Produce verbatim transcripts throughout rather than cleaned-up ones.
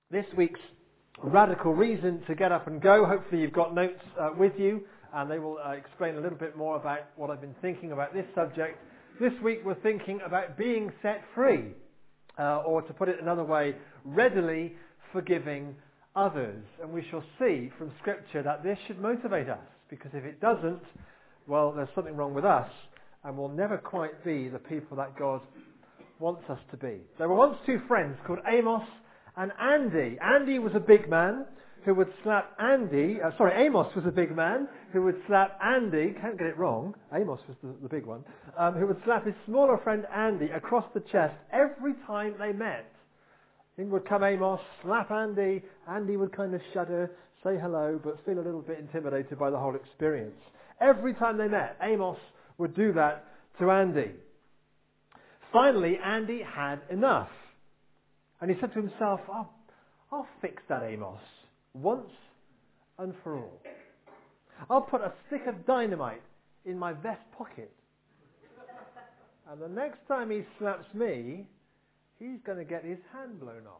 This week's radical reason to get up and go. Hopefully you've got notes uh, with you, and they will uh, explain a little bit more about what I've been thinking about this subject. This week we're thinking about being set free, uh, or to put it another way, readily forgiving others. And we shall see from Scripture that this should motivate us, because if it doesn't, well, there's something wrong with us, and we'll never quite be the people that God wants us to be. There were once two friends called Amos and Andy. Andy was a big man who would slap Andy, uh, sorry, Amos was a big man who would slap Andy, can't get it wrong, Amos was the, the big one, um, who would slap his smaller friend Andy across the chest every time they met. In would come Amos, slap Andy, Andy would kind of shudder, say hello, but feel a little bit intimidated by the whole experience. Every time they met, Amos would do that to Andy. Finally, Andy had enough. And he said to himself, oh, I'll fix that Amos once and for all. I'll put a stick of dynamite in my vest pocket. And the next time he slaps me, he's going to get his hand blown off.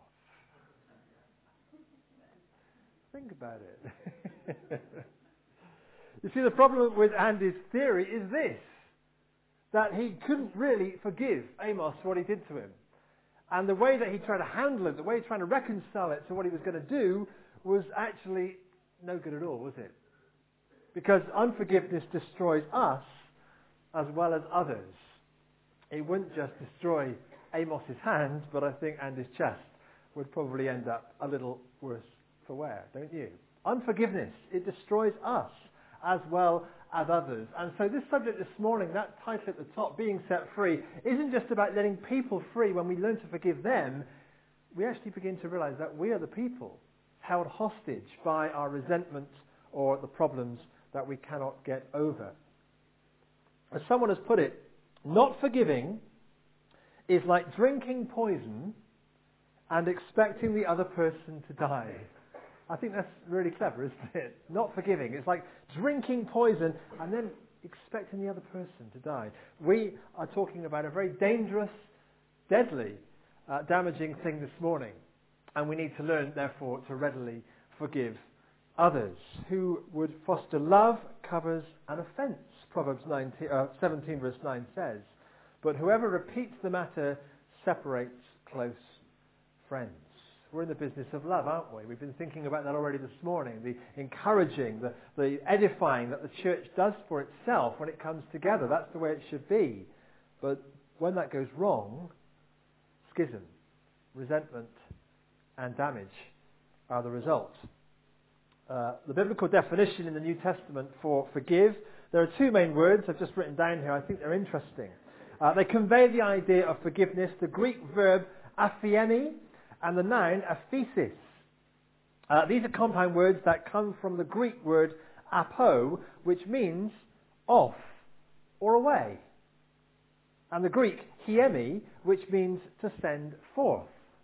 Think about it. You see, the problem with Andy's theory is this, that he couldn't really forgive Amos for what he did to him. And the way that he tried to handle it, the way he tried to reconcile it to what he was going to do, was actually no good at all, was it? Because unforgiveness destroys us as well as others. It wouldn't just destroy Amos's hand, but I think Andy's chest would probably end up a little worse for wear, don't you? Unforgiveness, it destroys us as well as others. And so this subject this morning, that title at the top, Being Set Free, isn't just about letting people free. When we learn to forgive them, we actually begin to realize that we are the people held hostage by our resentment or the problems that we cannot get over. As someone has put it, not forgiving is like drinking poison and expecting the other person to die. I think that's really clever, isn't it? Not forgiving. It's like drinking poison and then expecting the other person to die. We are talking about a very dangerous, deadly, uh, damaging thing this morning. And we need to learn, therefore, to readily forgive others. Who would foster love covers an offence, Proverbs nineteen, uh, seventeen verse nine says. But whoever repeats the matter separates close friends. We're in the business of love, aren't we? We've been thinking about that already this morning. The encouraging, the, the edifying that the church does for itself when it comes together. That's the way it should be. But when that goes wrong, schism, resentment, and damage are the result. Uh, the biblical definition in the New Testament for forgive, there are two main words I've just written down here. I think they're interesting. Uh, they convey the idea of forgiveness. The Greek verb aphiemi, and the noun aphesis. Uh, these are compound words that come from the Greek word apo, which means off or away. And the Greek hiemi, which means to send forth.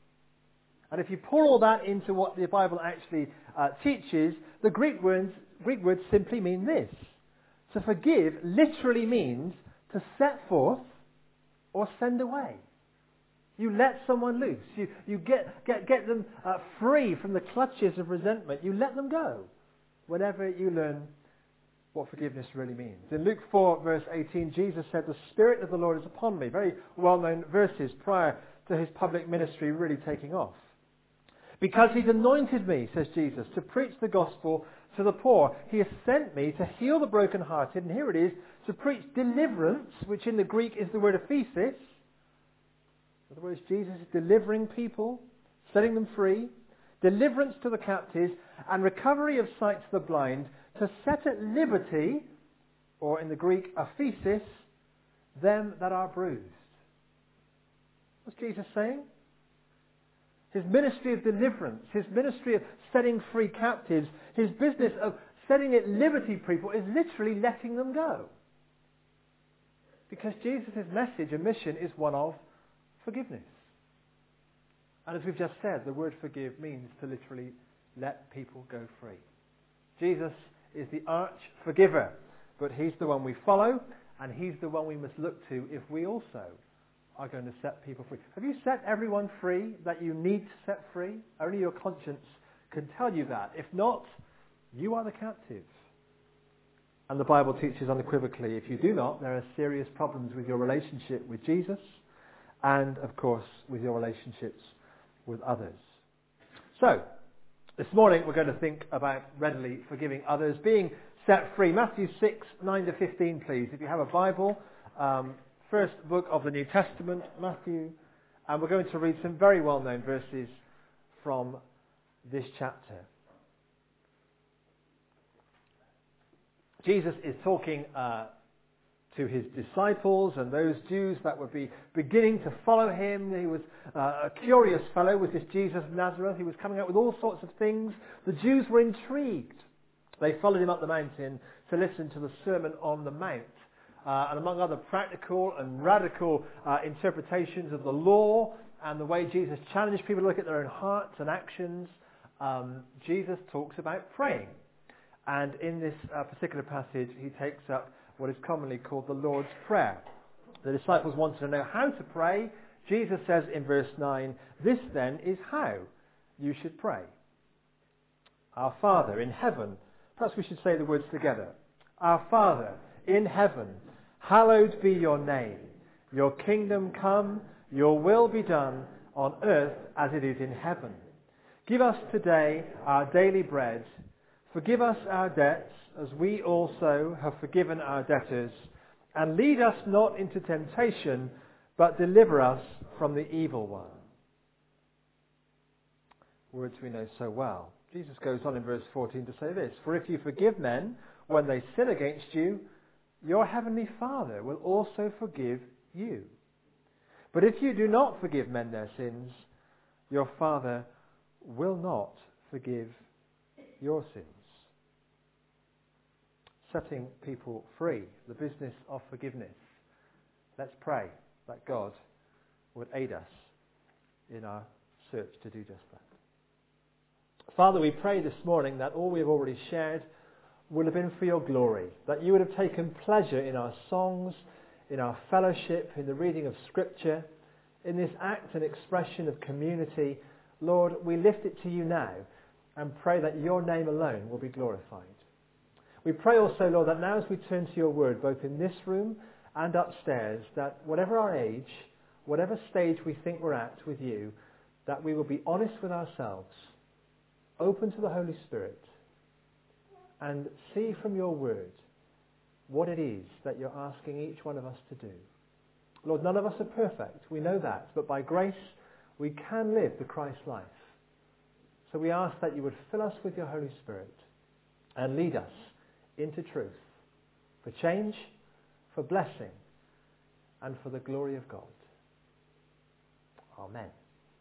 And if you pour all that into what the Bible actually uh, teaches, the Greek words, Greek words simply mean this. To forgive literally means to set forth or send away. You let someone loose. You, you get, get, get them uh, free from the clutches of resentment. You let them go whenever you learn what forgiveness really means. In Luke four, verse eighteen, Jesus said, "The Spirit of the Lord is upon me." Very well-known verses prior to his public ministry really taking off. "Because he's anointed me," says Jesus, "to preach the gospel to the poor. He has sent me to heal the brokenhearted," and here it is, "to preach deliverance," which in the Greek is the word aphesis. In other words, Jesus is delivering people, setting them free, deliverance to the captives, and recovery of sight to the blind, to set at liberty, or in the Greek, aphesis, them that are bruised. What's Jesus saying? His ministry of deliverance, his ministry of setting free captives, his business of setting at liberty people is literally letting them go. Because Jesus' message and mission is one of forgiveness. And as we've just said, the word forgive means to literally let people go free. Jesus is the arch forgiver, but he's the one we follow, and he's the one we must look to if we also are going to set people free. Have you set everyone free that you need to set free? Only your conscience can tell you that. If not, you are the captive. And the Bible teaches unequivocally, if you do not, there are serious problems with your relationship with Jesus and, of course, with your relationships with others. So, this morning we're going to think about readily forgiving others, being set free. Matthew six, nine to fifteen, please. If you have a Bible, um, first book of the New Testament, Matthew, and we're going to read some very well-known verses from this chapter. Jesus is talking uh, to his disciples and those Jews that would be beginning to follow him. He was uh, a curious fellow, was this Jesus of Nazareth. He was coming out with all sorts of things. The Jews were intrigued. They followed him up the mountain to listen to the Sermon on the Mount. Uh, and among other practical and radical uh, interpretations of the law and the way Jesus challenged people to look at their own hearts and actions, um, Jesus talks about praying. And in this uh, particular passage, he takes up what is commonly called the Lord's Prayer. The disciples wanted to know how to pray. Jesus says in verse nine, "This then is how you should pray. Our Father in heaven," perhaps we should say the words together. "Our Father in heaven, hallowed be your name. Your kingdom come, your will be done on earth as it is in heaven. Give us today our daily bread. Forgive us our debts, as we also have forgiven our debtors. And lead us not into temptation, but deliver us from the evil one." Words we know so well. Jesus goes on in verse fourteen to say this, "For if you forgive men when they sin against you, your heavenly Father will also forgive you. But if you do not forgive men their sins, your Father will not forgive your sins." Setting people free, the business of forgiveness. Let's pray that God would aid us in our search to do just that. Father, we pray this morning that all we have already shared would have been for your glory, that you would have taken pleasure in our songs, in our fellowship, in the reading of Scripture, in this act and expression of community. Lord, we lift it to you now and pray that your name alone will be glorified. We pray also, Lord, that now as we turn to your word, both in this room and upstairs, that whatever our age, whatever stage we think we're at with you, that we will be honest with ourselves, open to the Holy Spirit, and see from your word what it is that you're asking each one of us to do. Lord, none of us are perfect, we know that, but by grace we can live the Christ life. So we ask that you would fill us with your Holy Spirit and lead us into truth, for change, for blessing, and for the glory of God. Amen.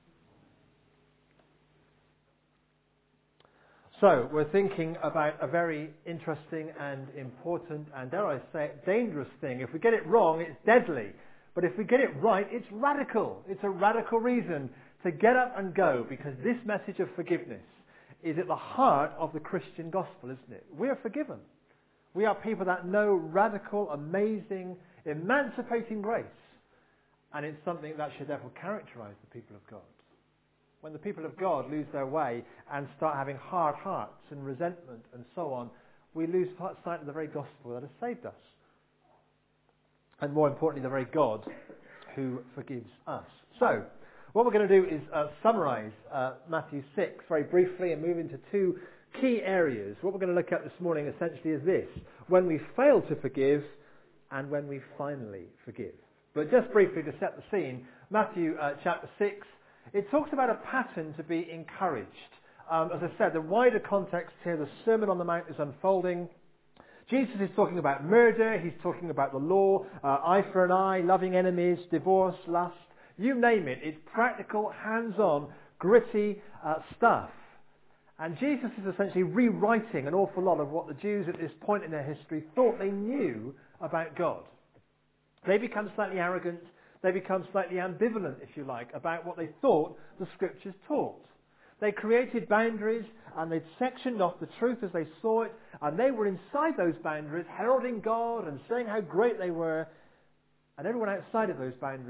So, we're thinking about a very interesting and important and, dare I say it, dangerous thing. If we get it wrong, it's deadly. But if we get it right, it's radical. It's a radical reason to get up and go, because this message of forgiveness is at the heart of the Christian gospel, isn't it? We are forgiven. We are people that know radical, amazing, emancipating grace. And it's something that should therefore characterize the people of God. When the people of God lose their way and start having hard hearts and resentment and so on, we lose sight of the very gospel that has saved us. And more importantly, the very God who forgives us. So, what we're going to do is uh, summarize uh, Matthew six very briefly and move into two key areas. What we're going to look at this morning essentially is this: when we fail to forgive and when we finally forgive. But just briefly to set the scene, Matthew uh, chapter six, it talks about a pattern to be encouraged. Um, as I said, the wider context here, the Sermon on the Mount is unfolding. Jesus is talking about murder, he's talking about the law, uh, eye for an eye, loving enemies, divorce, lust, you name it. It's practical, hands-on, gritty uh, stuff. And Jesus is essentially rewriting an awful lot of what the Jews at this point in their history thought they knew about God. They become slightly arrogant, they become slightly ambivalent, if you like, about what they thought the Scriptures taught. They created boundaries and they'd sectioned off the truth as they saw it, and they were inside those boundaries heralding God and saying how great they were, and everyone outside of those boundaries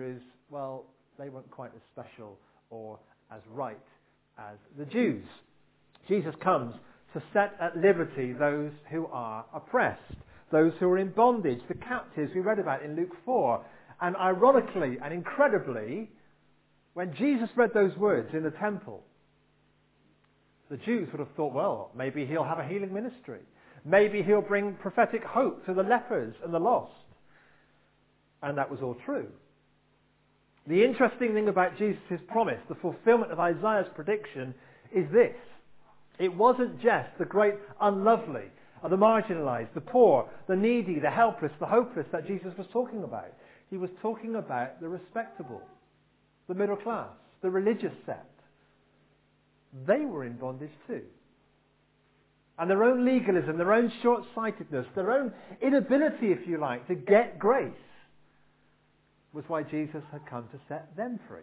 well, they weren't quite as special or as right as the Jews. Jesus comes to set at liberty those who are oppressed, those who are in bondage, the captives we read about in Luke four. And ironically and incredibly, when Jesus read those words in the temple, the Jews would have thought, well, maybe he'll have a healing ministry. Maybe he'll bring prophetic hope to the lepers and the lost. And that was all true. The interesting thing about Jesus' promise, the fulfillment of Isaiah's prediction, is this. It wasn't just the great unlovely, the marginalized, the poor, the needy, the helpless, the hopeless that Jesus was talking about. He was talking about the respectable, the middle class, the religious sect. They were in bondage too. And their own legalism, their own short-sightedness, their own inability, if you like, to get grace was why Jesus had come to set them free.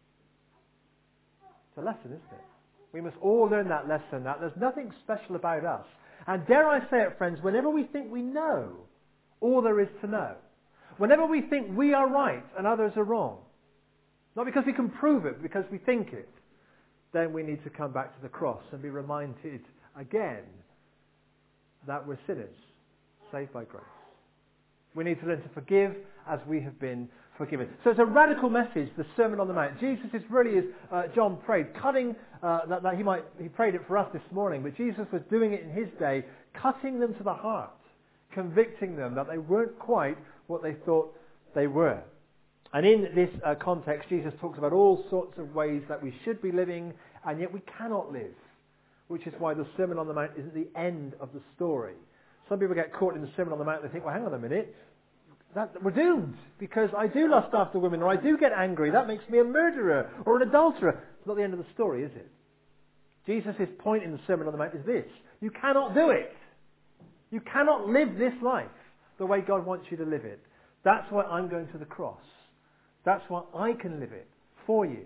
It's a lesson, isn't it? We must all learn that lesson, that there's nothing special about us. And dare I say it, friends, whenever we think we know all there is to know, whenever we think we are right and others are wrong, not because we can prove it, but because we think it, then we need to come back to the cross and be reminded again that we're sinners, saved by grace. We need to learn to forgive as we have been forgiven. So it's a radical message, the Sermon on the Mount. Jesus is really, as uh, John prayed, cutting, uh, that, that he might, he prayed it for us this morning, but Jesus was doing it in his day, cutting them to the heart, convicting them that they weren't quite what they thought they were. And in this uh, context, Jesus talks about all sorts of ways that we should be living, and yet we cannot live, which is why the Sermon on the Mount isn't the end of the story. Some people get caught in the Sermon on the Mount and they think, well, hang on a minute, that, we're doomed, because I do lust after women, or I do get angry, that makes me a murderer, or an adulterer. It's not the end of the story, is it? Jesus' point in the Sermon on the Mount is this: you cannot do it. You cannot live this life the way God wants you to live it. That's why I'm going to the cross. That's why I can live it for you.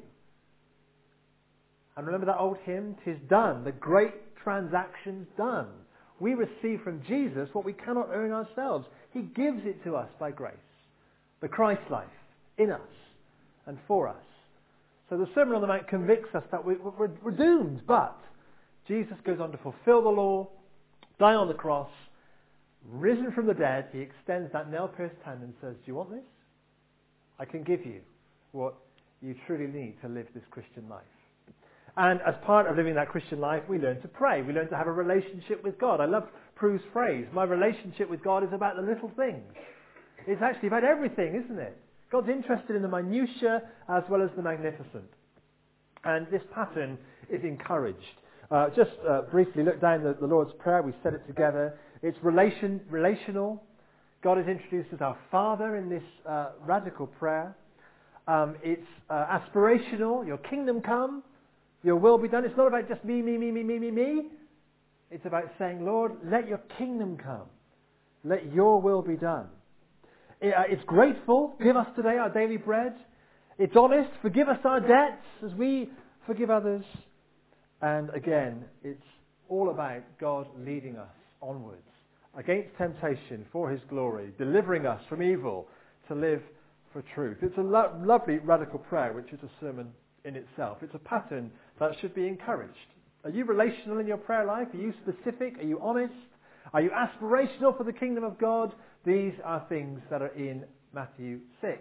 And remember that old hymn, "'Tis done, the great transaction's done." We receive from Jesus what we cannot earn ourselves. He gives it to us by grace. The Christ life in us and for us. So the Sermon on the Mount convicts us that we, we're, we're doomed, but Jesus goes on to fulfill the law, die on the cross, risen from the dead. He extends that nail-pierced hand and says, do you want this? I can give you what you truly need to live this Christian life. And as part of living that Christian life, we learn to pray. We learn to have a relationship with God. I love Prue's phrase, my relationship with God is about the little things. It's actually about everything, isn't it? God's interested in the minutiae as well as the magnificent. And this pattern is encouraged. Uh, just uh, briefly look down the, the Lord's Prayer. We said it together. It's relation, relational. God is introduced as our Father in this uh, radical prayer. Um, it's uh, aspirational. Your kingdom come. Your will be done. It's not about just me, me, me, me, me, me, me. It's about saying, Lord, let your kingdom come. Let your will be done. It, uh, it's grateful. Give us today our daily bread. It's honest. Forgive us our debts as we forgive others. And again, it's all about God leading us onwards against temptation for his glory, delivering us from evil to live for truth. It's a lo- lovely radical prayer, which is a sermon in itself. It's a pattern that should be encouraged. Are you relational in your prayer life? Are you specific? Are you honest? Are you aspirational for the kingdom of God? These are things that are in Matthew six.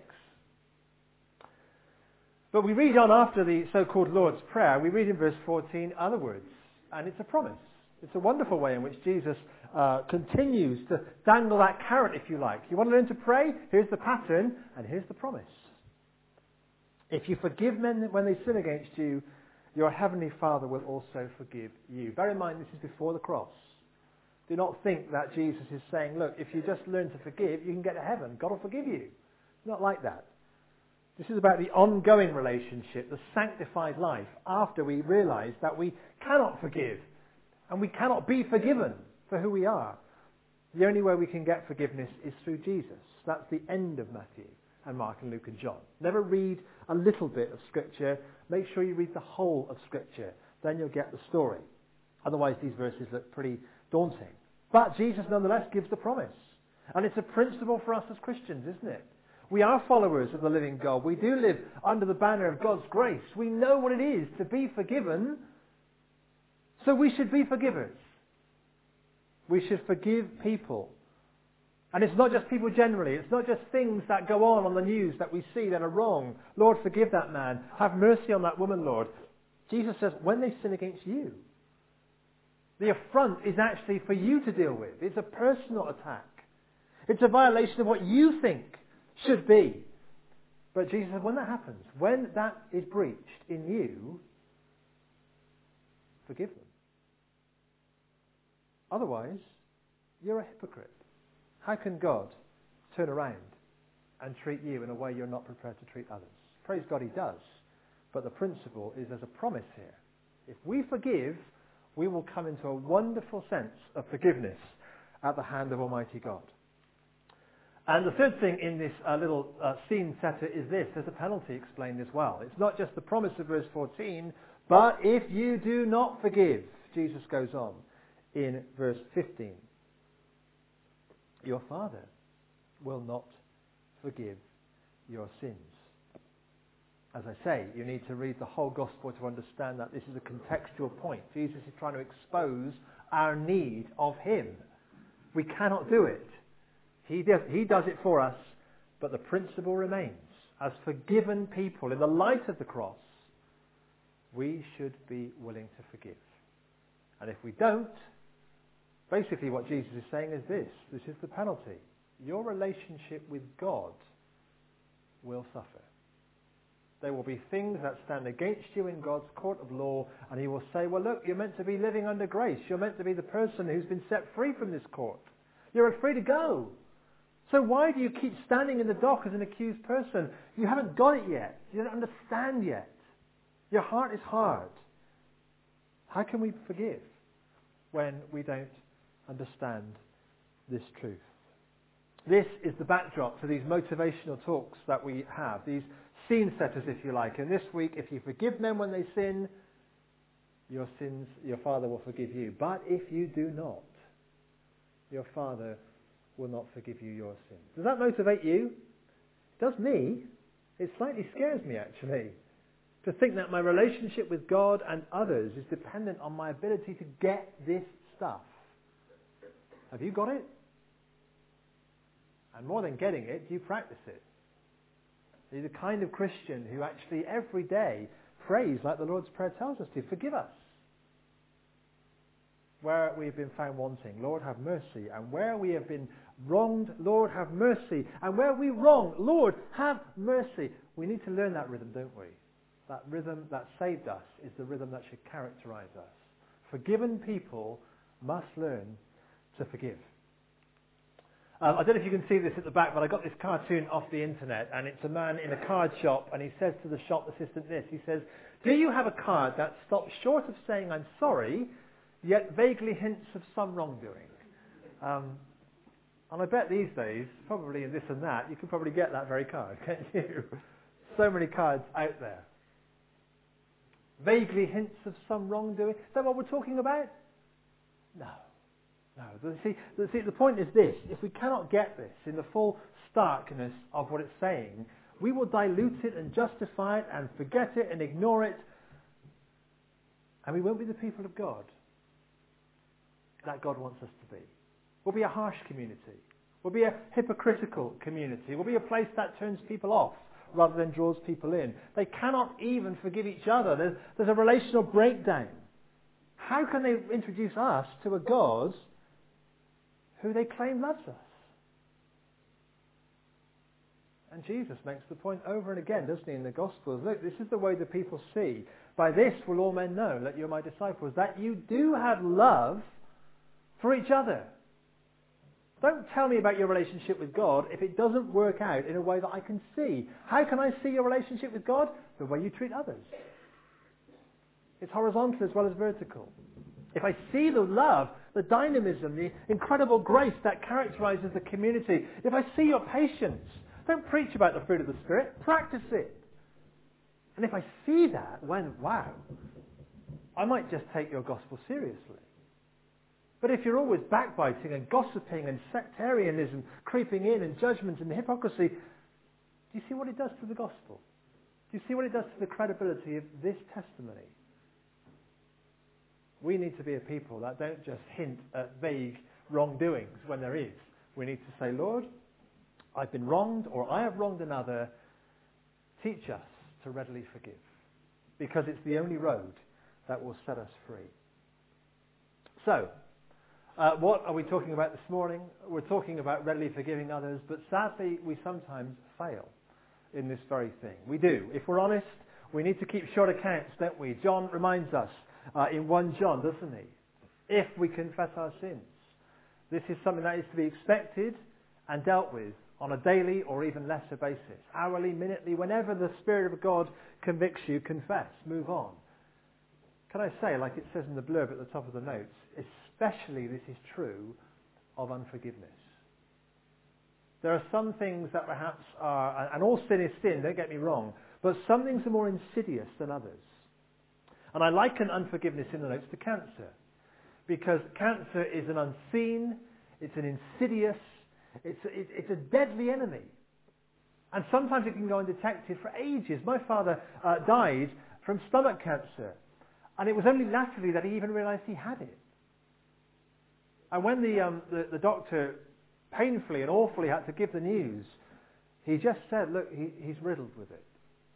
But we read on after the so-called Lord's Prayer, we read in verse fourteen other words, and it's a promise. It's a wonderful way in which Jesus uh, continues to dangle that carrot, if you like. You want to learn to pray? Here's the pattern, and here's the promise. If you forgive men when they sin against you, your heavenly Father will also forgive you. Bear in mind, this is before the cross. Do not think that Jesus is saying, look, if you just learn to forgive, you can get to heaven. God will forgive you. It's not like that. This is about the ongoing relationship, the sanctified life, after we realize that we cannot forgive and we cannot be forgiven for who we are. The only way we can get forgiveness is through Jesus. That's the end of Matthew and Mark and Luke and John. Never read a little bit of Scripture. Make sure you read the whole of Scripture. Then you'll get the story. Otherwise, these verses look pretty daunting. But Jesus nonetheless gives the promise. And it's a principle for us as Christians, isn't it? We are followers of the living God. We do live under the banner of God's grace. We know what it is to be forgiven, so we should be forgivers. We should forgive people. And it's not just people generally. It's not just things that go on on the news that we see that are wrong. Lord, forgive that man. Have mercy on that woman, Lord. Jesus says, when they sin against you, the affront is actually for you to deal with. It's a personal attack. It's a violation of what you think should be. But Jesus said, when that happens, when that is breached in you, forgive them. Otherwise, you're a hypocrite. How can God turn around and treat you in a way you're not prepared to treat others? Praise God, he does. But the principle is there's a promise here. If we forgive, we will come into a wonderful sense of forgiveness at the hand of Almighty God. And the third thing in this uh, little uh, scene setter is this. There's a penalty explained as well. It's not just the promise of verse fourteen, but if you do not forgive, Jesus goes on in verse fifteen. Your Father will not forgive your sins. As I say, you need to read the whole gospel to understand that this is a contextual point. Jesus is trying to expose our need of him. We cannot do it. He does, he does it for us, but the principle remains. As forgiven people, in the light of the cross, we should be willing to forgive. And if we don't, basically what Jesus is saying is this. This is the penalty. Your relationship with God will suffer. There will be things that stand against you in God's court of law, and he will say, well, look, you're meant to be living under grace. You're meant to be the person who's been set free from this court. You're free to go. So why do you keep standing in the dock as an accused person? You haven't got it yet. You don't understand yet. Your heart is hard. How can we forgive when we don't understand this truth? This is the backdrop to these motivational talks that we have, these scene setters, if you like. And this week, if you forgive men when they sin, your sins, your Father will forgive you. But if you do not, your Father will not forgive you your sins. Does that motivate you? It does me. It slightly scares me, actually, to think that my relationship with God and others is dependent on my ability to get this stuff. Have you got it? And more than getting it, do you practice it? Are you the kind of Christian who actually every day prays like the Lord's Prayer tells us to? Forgive us where we've been found wanting. Lord, have mercy. And where we have been wronged, Lord, have mercy. And where we wrong, Lord, have mercy. We need to learn that rhythm, don't we? That rhythm that saved us is the rhythm that should characterize us. Forgiven people must learn to forgive. Um, I don't know if you can see this at the back, but I got this cartoon off the internet, and it's a man in a card shop, and he says to the shop assistant this. He says, do you have a card that stops short of saying I'm sorry, yet vaguely hints of some wrongdoing? Um, and I bet these days, probably in this and that, you can probably get that very card, can't you? So many cards out there. Vaguely hints of some wrongdoing. Is that what we're talking about? No. No. See, see, the point is this. If we cannot get this in the full starkness of what it's saying, we will dilute it and justify it and forget it and ignore it. And we won't be the people of God that God wants us to be. We'll be a harsh community. We'll be a hypocritical community. We'll be a place that turns people off rather than draws people in. They cannot even forgive each other. There's, there's a relational breakdown. How can they introduce us to a God who they claim loves us? And Jesus makes the point over and again, doesn't he, in the Gospels? Look, this is the way the people see. By this will all men know that you're my disciples, that you do have love for each other. Don't tell me about your relationship with God if it doesn't work out in a way that I can see. How can I see your relationship with God? The way you treat others. It's horizontal as well as vertical. If I see the love, the dynamism, the incredible grace that characterizes the community, if I see your patience, don't preach about the fruit of the Spirit, practice it. And if I see that, when, wow, I might just take your gospel seriously. But if you're always backbiting and gossiping and sectarianism creeping in and judgment and hypocrisy, Do you see what it does to the gospel? Do you see what it does to the credibility of this testimony? We need to be a people that don't just hint at vague wrongdoings when there is. We need to say, Lord, I've been wronged, or I have wronged another. Teach us to readily forgive, because it's the only road that will set us free. So, uh, what are we talking about this morning? We're talking about readily forgiving others, but sadly we sometimes fail in this very thing. We do. If we're honest, we need to keep short accounts, don't we? John reminds us uh, in First John, doesn't he? If we confess our sins. This is something that is to be expected and dealt with on a daily or even lesser basis. Hourly, minutely, whenever the Spirit of God convicts you, confess, move on. Can I say, like it says in the blurb at the top of the notes, especially this is true of unforgiveness. There are some things that perhaps are, and all sin is sin, don't get me wrong, but some things are more insidious than others. And I liken unforgiveness in the notes to cancer, because cancer is an unseen, it's an insidious, it's a, it's a deadly enemy. And sometimes it can go undetected for ages. My father uh, died from stomach cancer, and it was only latterly that he even realised he had it. And when the, um, the, the doctor painfully and awfully had to give the news, he just said, look, he, he's riddled with it.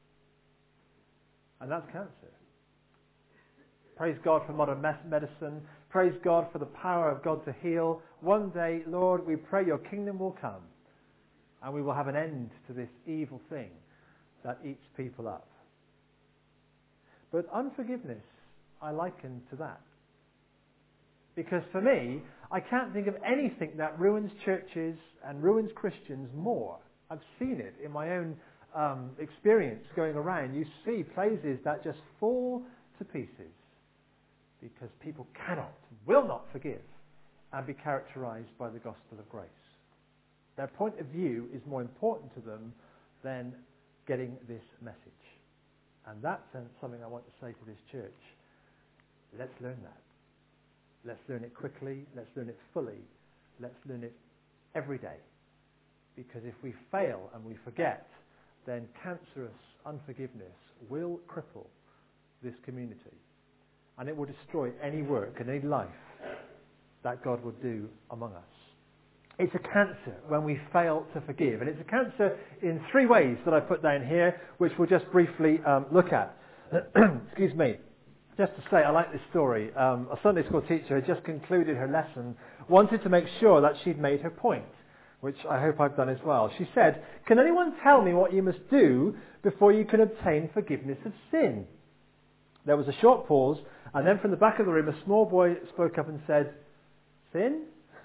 And that's cancer. Praise God for modern medicine. Praise God for the power of God to heal. One day, Lord, we pray your kingdom will come and we will have an end to this evil thing that eats people up. But unforgiveness, I liken to that. Because for me, I can't think of anything that ruins churches and ruins Christians more. I've seen it in my own um, experience going around. You see places that just fall to pieces because people cannot, will not forgive and be characterized by the gospel of grace. Their point of view is more important to them than getting this message. And that's something I want to say to this church. Let's learn that. Let's learn it quickly. Let's learn it fully. Let's learn it every day. Because if we fail and we forget, then cancerous unforgiveness will cripple this community. And it will destroy any work and any life that God will do among us. It's a cancer when we fail to forgive. And it's a cancer in three ways that I put down here, which we'll just briefly um, look at. Excuse me. Just to say, I like this story. Um, a Sunday school teacher had just concluded her lesson, wanted to make sure that she'd made her point, which I hope I've done as well. She said, can anyone tell me what you must do before you can obtain forgiveness of sin? There was a short pause, and then from the back of the room, a small boy spoke up and said, sin?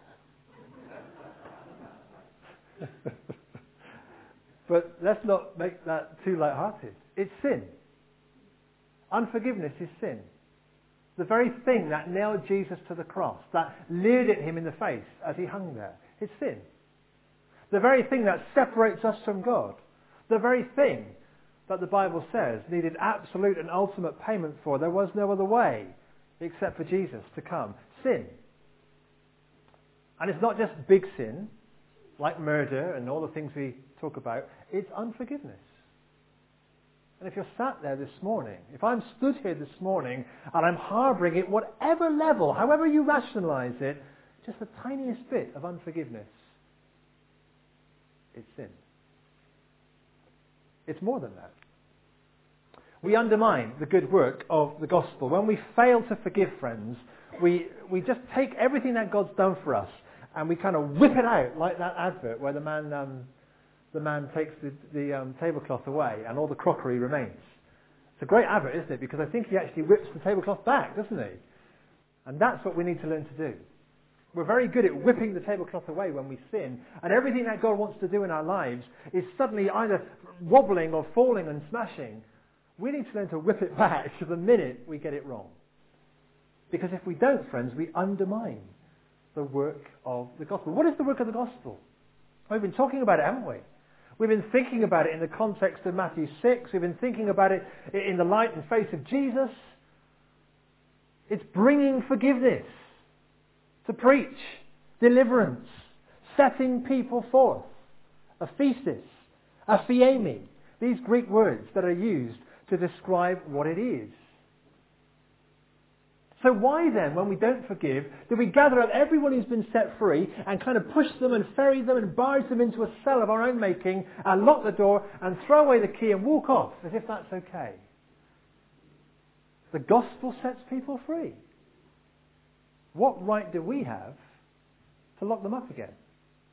But let's not make that too light-hearted. It's sin. Unforgiveness is sin. The very thing that nailed Jesus to the cross, that leered at him in the face as he hung there, it's sin. The very thing that separates us from God, the very thing that the Bible says needed absolute and ultimate payment for, there was no other way except for Jesus to come. Sin. And it's not just big sin, like murder and all the things we talk about, it's unforgiveness. And if you're sat there this morning, if I'm stood here this morning and I'm harbouring at whatever level, however you rationalise it, just the tiniest bit of unforgiveness, it's sin. It's more than that. We undermine the good work of the gospel. When we fail to forgive, friends, we, we just take everything that God's done for us and we kind of whip it out like that advert where the man... Um, the man takes the, the um, tablecloth away and all the crockery remains. It's a great advert, isn't it? Because I think he actually whips the tablecloth back, doesn't he? And that's what we need to learn to do. We're very good at whipping the tablecloth away when we sin, and everything that God wants to do in our lives is suddenly either wobbling or falling and smashing. We need to learn to whip it back to the minute we get it wrong. Because if we don't, friends, we undermine the work of the gospel. What is the work of the gospel? We've been talking about it, haven't we? We've been thinking about it in the context of Matthew six. We've been thinking about it in the light and face of Jesus. It's bringing forgiveness, to preach deliverance, setting people forth, a thesis, aphiemi, these Greek words that are used to describe what it is. So why then, when we don't forgive, do we gather up everyone who's been set free and kind of push them and ferry them and barge them into a cell of our own making and lock the door and throw away the key and walk off as if that's okay? The gospel sets people free. What right do we have to lock them up again?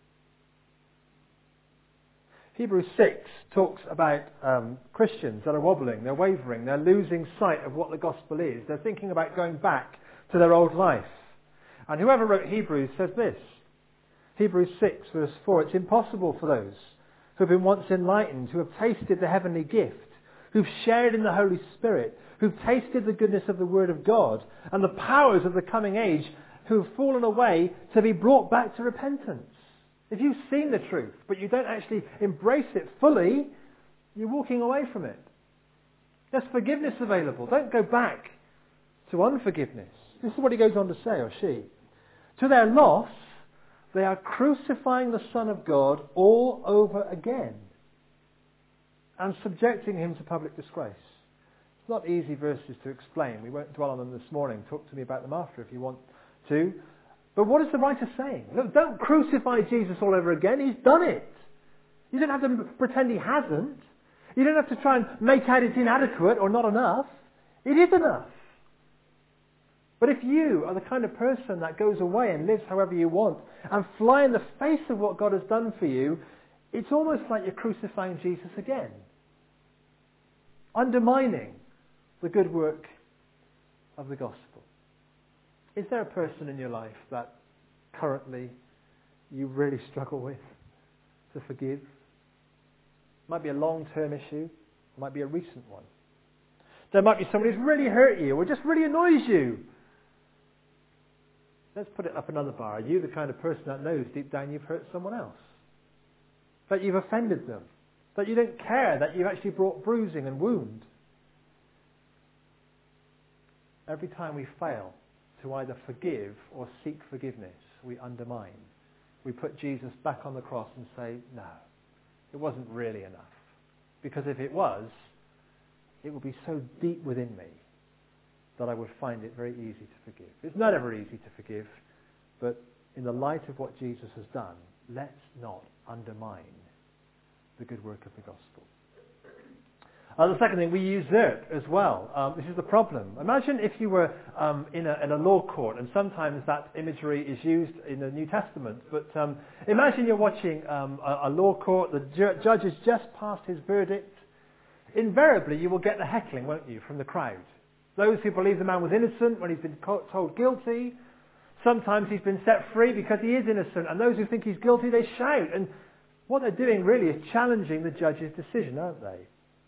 Hebrews six talks about um, Christians that are wobbling, they're wavering, they're losing sight of what the gospel is. They're thinking about going back to their old life. And whoever wrote Hebrews says this, Hebrews six verse four, it's impossible for those who have been once enlightened, who have tasted the heavenly gift, who've shared in the Holy Spirit, who've tasted the goodness of the Word of God and the powers of the coming age, who have fallen away, to be brought back to repentance. If you've seen the truth, but you don't actually embrace it fully, you're walking away from it. There's forgiveness available. Don't go back to unforgiveness. This is what he goes on to say, or she. To their loss, they are crucifying the Son of God all over again and subjecting him to public disgrace. It's not easy verses to explain. We won't dwell on them this morning. Talk to me about them after if you want to. But what is the writer saying? Look, don't crucify Jesus all over again. He's done it. You don't have to pretend he hasn't. You don't have to try and make out it's inadequate or not enough. It is enough. But if you are the kind of person that goes away and lives however you want and fly in the face of what God has done for you, it's almost like you're crucifying Jesus again. Undermining the good work of the gospel. Is there a person in your life that currently you really struggle with to forgive? It might be a long-term issue. It might be a recent one. There might be somebody who's really hurt you or just really annoys you. Let's put it up another bar. Are you the kind of person that knows deep down you've hurt someone else? That you've offended them? That you don't care that you've actually brought bruising and wound? Every time we fail to either forgive or seek forgiveness, we undermine. We put Jesus back on the cross and say, no, it wasn't really enough. Because if it was, it would be so deep within me that I would find it very easy to forgive. It's not ever easy to forgive, but in the light of what Jesus has done, let's not undermine the good work of the gospel. Uh, the second thing, we usurp as well. Um, this is the problem. Imagine if you were um, in, a, in a law court, and sometimes that imagery is used in the New Testament, but um, imagine you're watching um, a, a law court, the ju- judge has just passed his verdict. Invariably, you will get the heckling, won't you, from the crowd. Those who believe the man was innocent when he's been co- told guilty. Sometimes he's been set free because he is innocent, and those who think he's guilty, they shout. And what they're doing really is challenging the judge's decision, aren't they?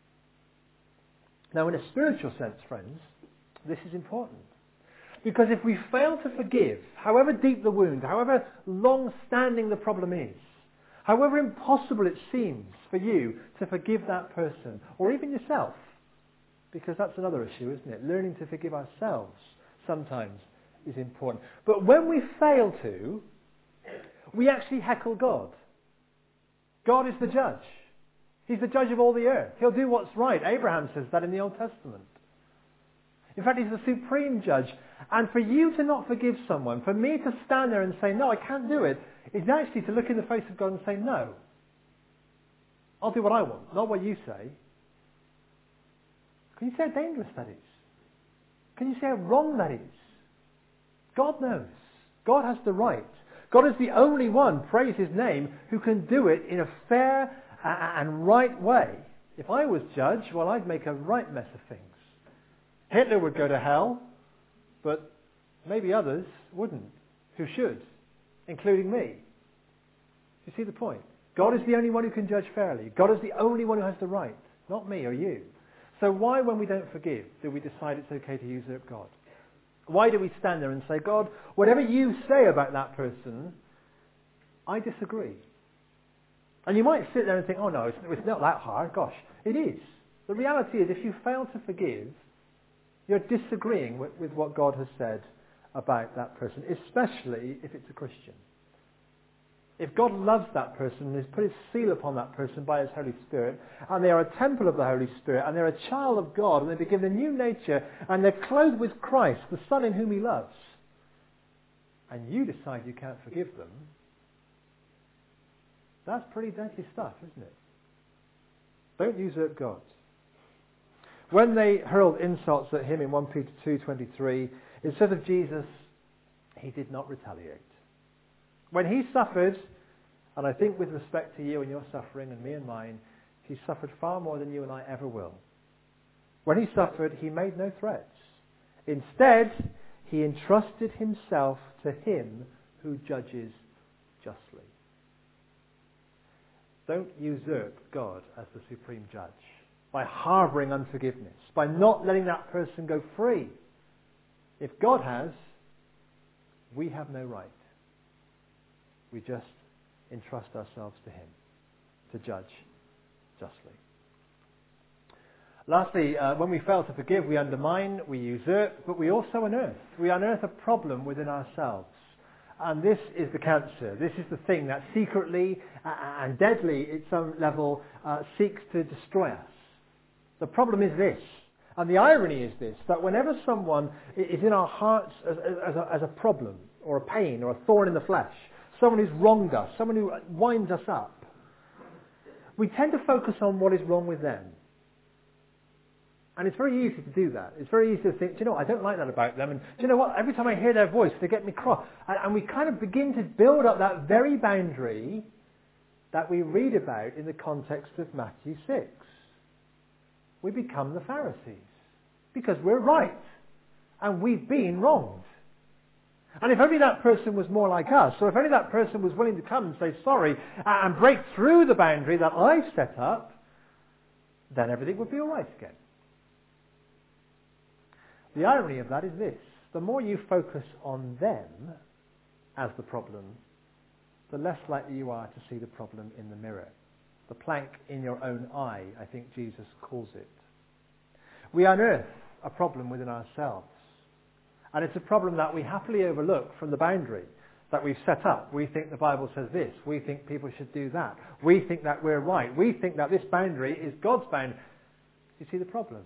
Now, in a spiritual sense, friends, this is important. Because if we fail to forgive, however deep the wound, however long-standing the problem is, however impossible it seems for you to forgive that person, or even yourself, because that's another issue, isn't it? Learning to forgive ourselves sometimes is important. But when we fail to, we actually heckle God. God is the judge. He's the judge of all the earth. He'll do what's right. Abraham says that in the Old Testament. In fact, he's the supreme judge. And for you to not forgive someone, for me to stand there and say, no, I can't do it, is actually to look in the face of God and say, no. I'll do what I want, not what you say. Can you see how dangerous that is? Can you see how wrong that is? God knows. God has the right. God is the only one, praise his name, who can do it in a fair and right way. If I was judge, well, I'd make a right mess of things. Hitler would go to hell, but maybe others wouldn't, who should, including me. You see the point? God is the only one who can judge fairly. God is the only one who has the right, not me or you. So why, when we don't forgive, do we decide it's okay to usurp God? Why do we stand there and say, God, whatever you say about that person, I disagree? And you might sit there and think, oh no, it's, it's not that hard. Gosh, it is. The reality is, if you fail to forgive, you're disagreeing with, with what God has said about that person, especially if it's a Christian. If God loves that person and has put his seal upon that person by his Holy Spirit, and they are a temple of the Holy Spirit, and they're a child of God, and they've been given a new nature, and they're clothed with Christ, the Son in whom he loves, and you decide you can't forgive them, that's pretty deadly stuff, isn't it? Don't usurp God. When they hurled insults at him in First Peter two twenty-three, it says of Jesus, he did not retaliate. When he suffered, and I think with respect to you and your suffering and me and mine, he suffered far more than you and I ever will. When he suffered, he made no threats. Instead, he entrusted himself to him who judges justly. Don't usurp God as the supreme judge by harbouring unforgiveness, by not letting that person go free. If God has, we have no right. We just entrust ourselves to him to judge justly. Lastly, uh, when we fail to forgive, we undermine, we usurp, but we also unearth. We unearth a problem within ourselves. And this is the cancer. This is the thing that secretly uh, and deadly at some level uh, seeks to destroy us. The problem is this. And the irony is this, that whenever someone is in our hearts as, as, a, as a problem or a pain or a thorn in the flesh, someone who's wronged us, someone who winds us up, we tend to focus on what is wrong with them. And it's very easy to do that. It's very easy to think, do you know what, I don't like that about them. And do you know what, every time I hear their voice, they get me cross. And, and we kind of begin to build up that very boundary that we read about in the context of Matthew six. We become the Pharisees. Because we're right. And we've been wronged. And if only that person was more like us, or if only that person was willing to come and say sorry and break through the boundary that I've set up, then everything would be all right again. The irony of that is this. The more you focus on them as the problem, the less likely you are to see the problem in the mirror. The plank in your own eye, I think Jesus calls it. We unearth a problem within ourselves. And it's a problem that we happily overlook from the boundary that we've set up. We think the Bible says this. We think people should do that. We think that we're right. We think that this boundary is God's boundary. You see the problem?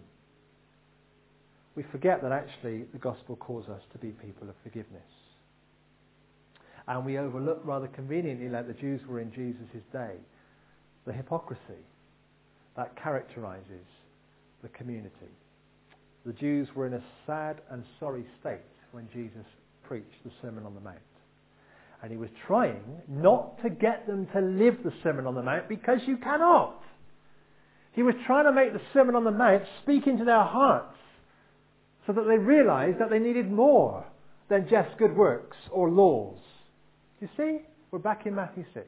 We forget that actually the gospel calls us to be people of forgiveness. And we overlook rather conveniently, like the Jews were in Jesus' day, the hypocrisy that characterizes the community. The Jews were in a sad and sorry state when Jesus preached the Sermon on the Mount. And he was trying not to get them to live the Sermon on the Mount, because you cannot. He was trying to make the Sermon on the Mount speak into their hearts so that they realized that they needed more than just good works or laws. You see, we're back in Matthew six.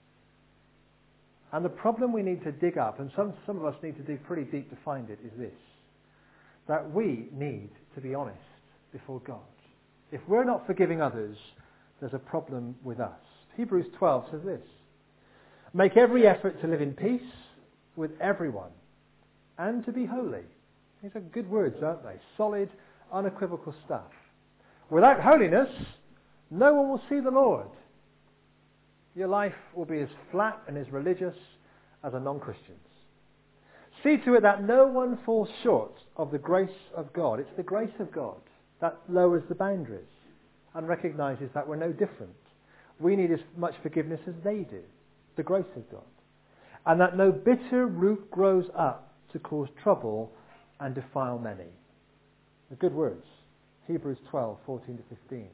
And the problem we need to dig up, and some, some of us need to dig pretty deep to find it, is this. That we need to be honest before God. If we're not forgiving others, there's a problem with us. Hebrews twelve says this. Make every effort to live in peace with everyone and to be holy. These are good words, aren't they? Solid, unequivocal stuff. Without holiness, no one will see the Lord. Your life will be as flat and as religious as a non-Christian's. See to it that no one falls short of the grace of God. It's the grace of God that lowers the boundaries and recognizes that we're no different. We need as much forgiveness as they do. The grace of God. And that no bitter root grows up to cause trouble and defile many. The good words. Hebrews twelve, fourteen to fifteen.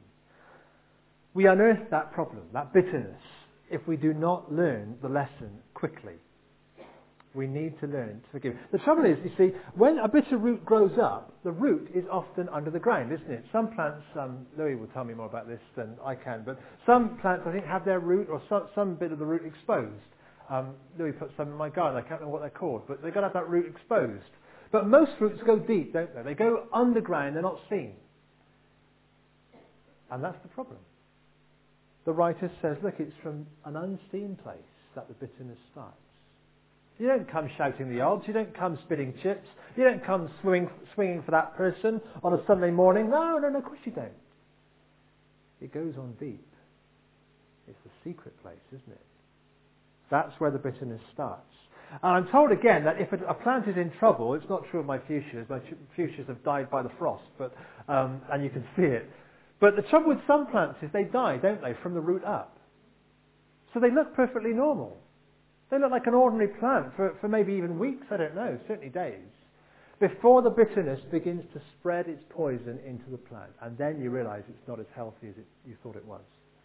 We unearth that problem, that bitterness, if we do not learn the lesson quickly. We need to learn to forgive. The trouble is, you see, when a bitter root grows up, the root is often under the ground, isn't it? Some plants, um, Louis will tell me more about this than I can, but some plants, I think, have their root or some, some bit of the root exposed. Um, Louis put some in my garden. I can't remember what they're called, but they've got to have that root exposed. But most roots go deep, don't they? They go underground, they're not seen. And that's the problem. The writer says, look, it's from an unseen place that the bitterness starts. You don't come shouting the odds. You don't come spitting chips. You don't come swinging, swinging for that person on a Sunday morning. No, no, no, of course you don't. It goes on deep. It's the secret place, isn't it? That's where the bitterness starts. And I'm told again that if a plant is in trouble, it's not true of my fuchsias. My fuchsias have died by the frost, but um, and you can see it. But the trouble with some plants is they die, don't they, from the root up. So they look perfectly normal. They look like an ordinary plant for, for maybe even weeks, I don't know, certainly days, before the bitterness begins to spread its poison into the plant. And then you realize it's not as healthy as it, you thought it was.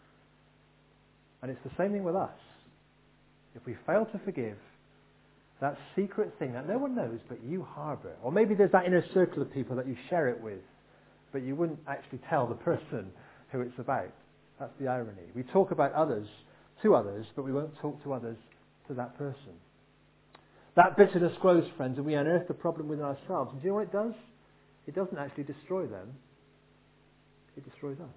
And it's the same thing with us. If we fail to forgive, that secret thing that no one knows but you harbour, or maybe there's that inner circle of people that you share it with, but you wouldn't actually tell the person who it's about. That's the irony. We talk about others to others, but we won't talk to others to that person. That bitterness grows, friends, and we unearth the problem within ourselves. And do you know what it does? It doesn't actually destroy them. It destroys us.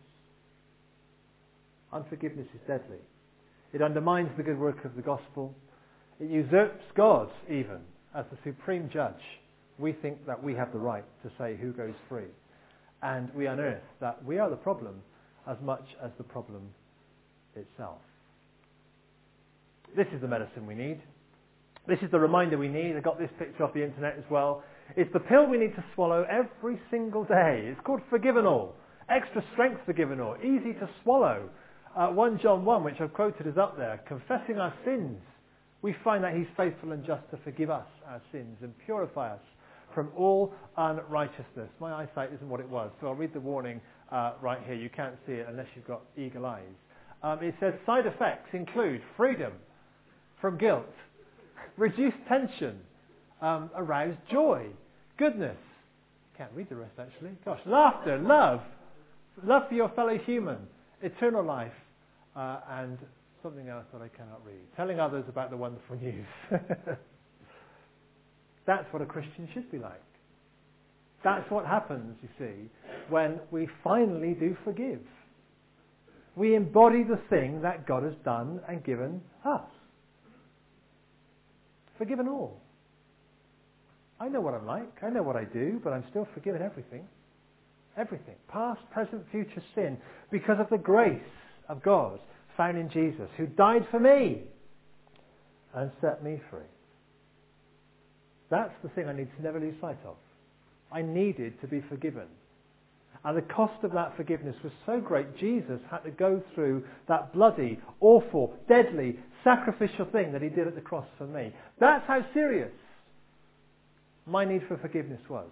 Unforgiveness is deadly. It undermines the good work of the gospel. It usurps God, even, as the supreme judge. We think that we have the right to say who goes free. And we unearth that we are the problem as much as the problem itself. This is the medicine we need. This is the reminder we need. I got this picture off the internet as well. It's the pill we need to swallow every single day. It's called Forgivenall. Extra strength Forgivenall. Easy to swallow. Uh, First John one, which I've quoted, is up there. Confessing our sins, we find that he's faithful and just to forgive us our sins and purify us from all unrighteousness. My eyesight isn't what it was, so I'll read the warning uh, right here. You can't see it unless you've got eagle eyes. Um, it says side effects include freedom from guilt, reduced tension, um, aroused joy, goodness. Can't read the rest actually. Gosh, laughter, love, love for your fellow human, eternal life, uh, and something else that I cannot read. Telling others about the wonderful news. That's what a Christian should be like. That's what happens, you see, when we finally do forgive. We embody the thing that God has done and given us. Forgiven all. I know what I'm like. I know what I do, but I'm still forgiven everything. Everything. Past, present, future sin. Because of the grace of God found in Jesus, who died for me and set me free. That's the thing I need to never lose sight of. I needed to be forgiven. And the cost of that forgiveness was so great, Jesus had to go through that bloody, awful, deadly, sacrificial thing that he did at the cross for me. That's how serious my need for forgiveness was.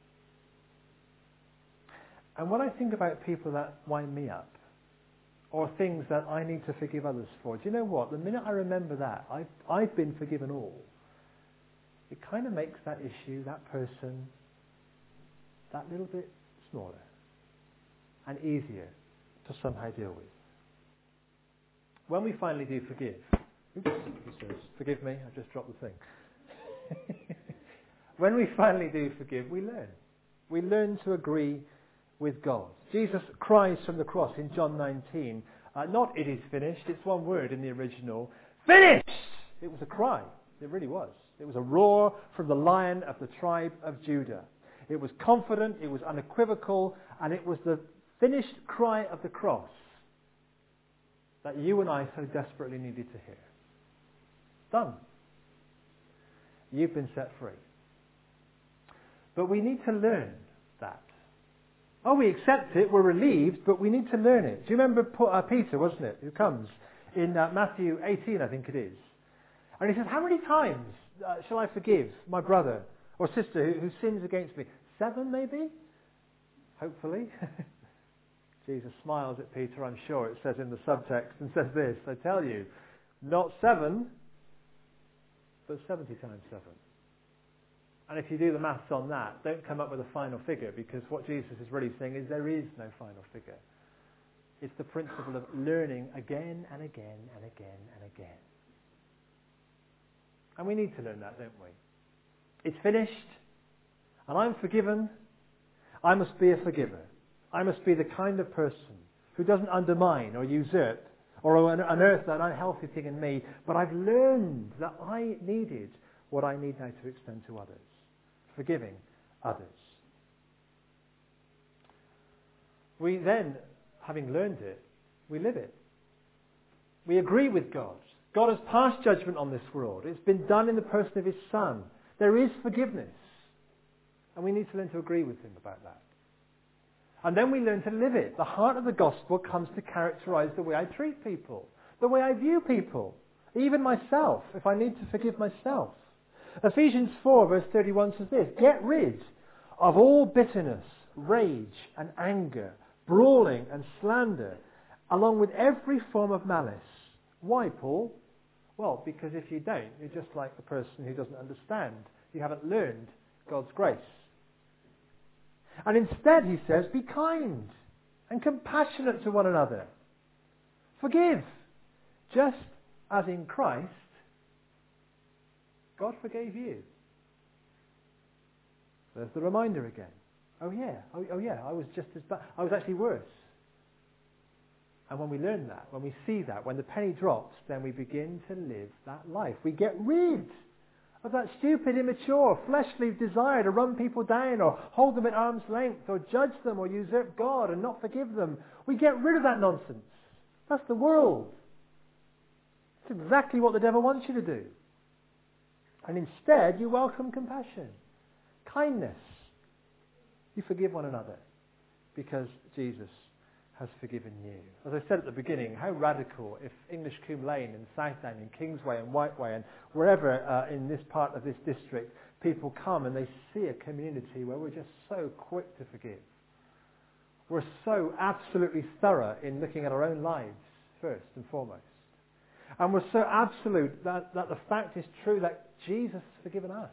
And when I think about people that wind me up, or things that I need to forgive others for, do you know what? The minute I remember that, I've, I've been forgiven all, it kind of makes that issue, that person, that little bit smaller and easier to somehow deal with. When we finally do forgive, oops, he says, forgive me, I just dropped the thing. When we finally do forgive, we learn. We learn to agree with God. Jesus cries from the cross in John nineteen, uh, not it is finished, it's one word in the original, finished! It was a cry, it really was. It was a roar from the Lion of the tribe of Judah. It was confident, it was unequivocal, and it was the finished cry of the cross that you and I so desperately needed to hear. Done. You've been set free. But we need to learn that. Oh, we accept it, we're relieved, but we need to learn it. Do you remember uh, Peter, wasn't it, who comes in uh, Matthew eighteen, I think it is. And he says, how many times uh, shall I forgive my brother or sister who, who sins against me? Seven, maybe? Hopefully. Jesus smiles at Peter, I'm sure it says in the subtext, and says this, I tell you, not seven, but seventy times seven. And if you do the maths on that, don't come up with a final figure, because what Jesus is really saying is there is no final figure. It's the principle of learning again and again and again and again. And we need to learn that, don't we? It's finished, and I'm forgiven. I must be a forgiver. I must be the kind of person who doesn't undermine or usurp or unearth that unhealthy thing in me, but I've learned that I needed what I need now to extend to others. Forgiving others. We then, having learned it, we live it. We agree with God. God has passed judgment on this world. It's been done in the person of his Son. There is forgiveness. And we need to learn to agree with him about that. And then we learn to live it. The heart of the gospel comes to characterize the way I treat people, the way I view people, even myself, if I need to forgive myself. Ephesians four verse thirty-one says this, get rid of all bitterness, rage and anger, brawling and slander, along with every form of malice. Why, Paul? Well, because if you don't, you're just like the person who doesn't understand. You haven't learned God's grace. And instead, he says, be kind and compassionate to one another. Forgive, just as in Christ, God forgave you. There's the reminder again. Oh yeah, oh, oh yeah, I was just as bad. I was actually worse. And when we learn that, when we see that, when the penny drops, then we begin to live that life. We get rid of that stupid, immature, fleshly desire to run people down or hold them at arm's length or judge them or usurp God and not forgive them. We get rid of that nonsense. That's the world. It's exactly what the devil wants you to do. And instead, you welcome compassion, kindness. You forgive one another because Jesus has forgiven you. As I said at the beginning, how radical if English Combe Lane and Southdown and Kingsway and Whiteway and wherever uh, in this part of this district people come and they see a community where we're just so quick to forgive. We're so absolutely thorough in looking at our own lives first and foremost. And we're so absolute that, that the fact is true that Jesus has forgiven us.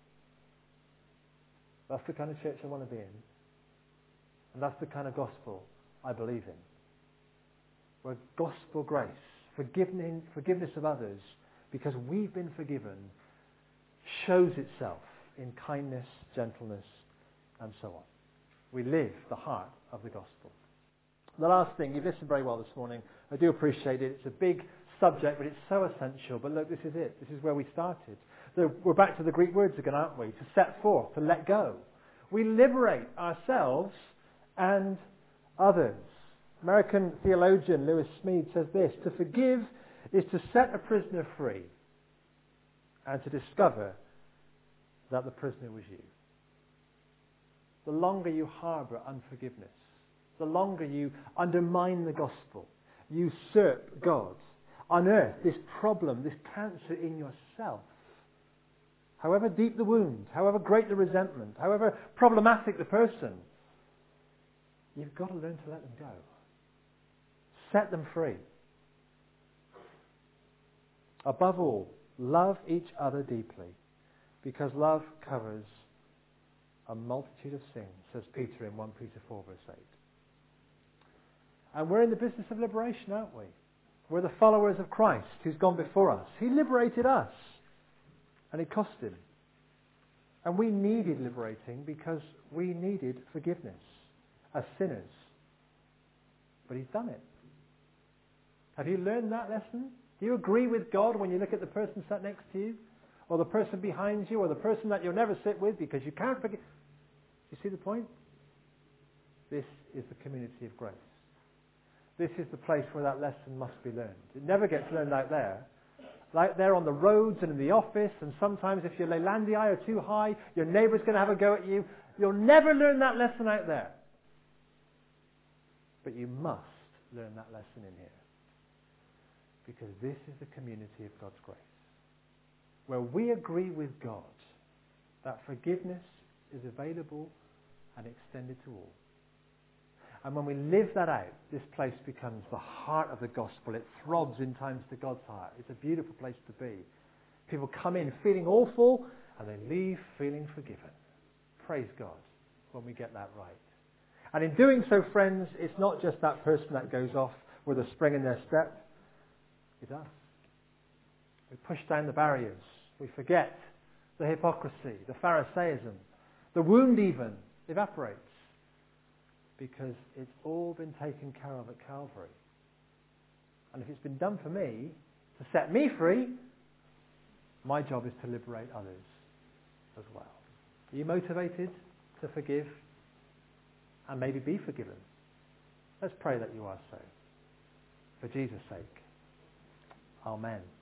That's the kind of church I want to be in. And that's the kind of gospel I believe in. Where gospel grace, forgiveness, forgiveness of others, because we've been forgiven, shows itself in kindness, gentleness, and so on. We live the heart of the gospel. The last thing, you've listened very well this morning. I do appreciate it. It's a big subject, but it's so essential. But look, this is it. This is where we started. So we're back to the Greek words again, aren't we? To set forth, to let go. We liberate ourselves and others. American theologian Lewis Smead says this, to forgive is to set a prisoner free and to discover that the prisoner was you. The longer you harbour unforgiveness, the longer you undermine the gospel, usurp God, unearth this problem, this cancer in yourself, however deep the wound, however great the resentment, however problematic the person, you've got to learn to let them go. Set them free. Above all, love each other deeply, because love covers a multitude of sins, says Peter in First Peter four verse eight. And we're in the business of liberation, aren't we? We're the followers of Christ who's gone before us. He liberated us, and it cost him. And we needed liberating because we needed forgiveness as sinners. But he's done it. Have you learned that lesson? Do you agree with God when you look at the person sat next to you? Or the person behind you? Or the person that you'll never sit with because you can't forgive? You see the point? This is the community of grace. This is the place where that lesson must be learned. It never gets learned out there. Like there on the roads and in the office, and sometimes if your leylandii are too high, your neighbour's going to have a go at you. You'll never learn that lesson out there. But you must learn that lesson in here. Because this is the community of God's grace. Where we agree with God that forgiveness is available and extended to all. And when we live that out, this place becomes the heart of the gospel. It throbs in times to God's heart. It's a beautiful place to be. People come in feeling awful and they leave feeling forgiven. Praise God when we get that right. And in doing so, friends, it's not just that person that goes off with a spring in their step. It's us. We push down the barriers. We forget the hypocrisy, the Pharisaism. The wound even evaporates. Because it's all been taken care of at Calvary. And if it's been done for me, to set me free, my job is to liberate others as well. Are you motivated to forgive and maybe be forgiven? Let's pray that you are so. For Jesus' sake. Amen.